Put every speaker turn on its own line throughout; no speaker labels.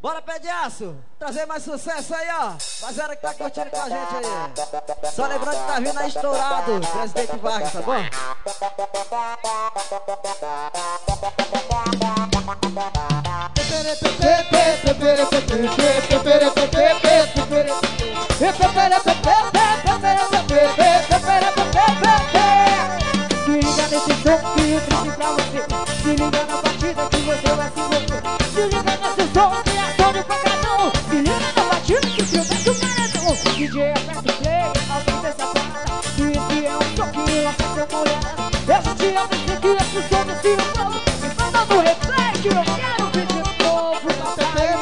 Bora, pé de aço, trazer mais sucesso aí, ó. Rapaziada que tá curtindo com a gente aí. Só lembrando que tá vindo aí estourado Presidente Vargas, tá bom?
Se liga nesse som que eu trouxe pra você. Se liga na batida que você vai se envolver. Se liga nesse som que é som de pancadão. Se liga na batida que o filme é do paredão. DJ aperta o play, aumenta essa parada. Se esse é um soquinho, aperta a mulherada. Eu já te avisei que esse som desse povo me manda no replay que eu quero ver de novo, papai.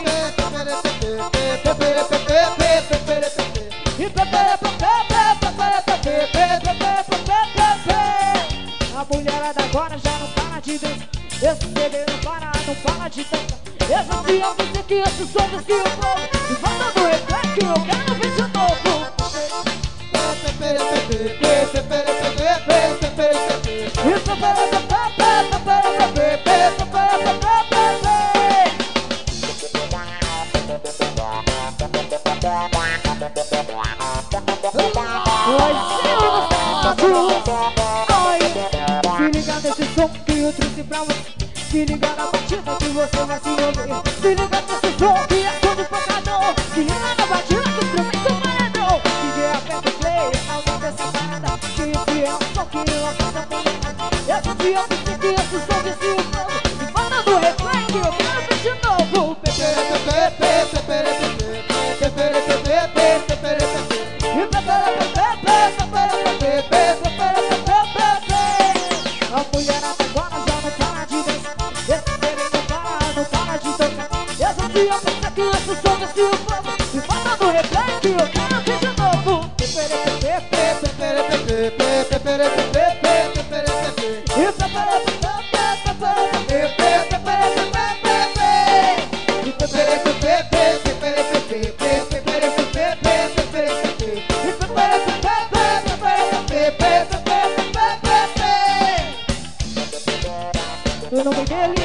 A mulherada agora já não para de dançar. Esse CD não para de dançar. Eu já te avisei que esse som desse povo me manda no replay que eu quero ver de novo. Se liga nesse som que eu trouxe pra você. Se liga na batida que você vai se envolver. Se liga nesse som que é som de pancadão. Se liga na batida que o filme é do paredão. DJ aperta o play, aumenta essa parada. Que esse é um som que eu aperto a mulherada. Esse dia eu pensei que esse som desse povo me manda no replay que eu quero ver de novo. A mulherada agora já não para de dançar. Esse CD não para de tocar. Esse dia eu pensei que esse som desse povo me manda no replay que eu quero ver de novo. O nome dele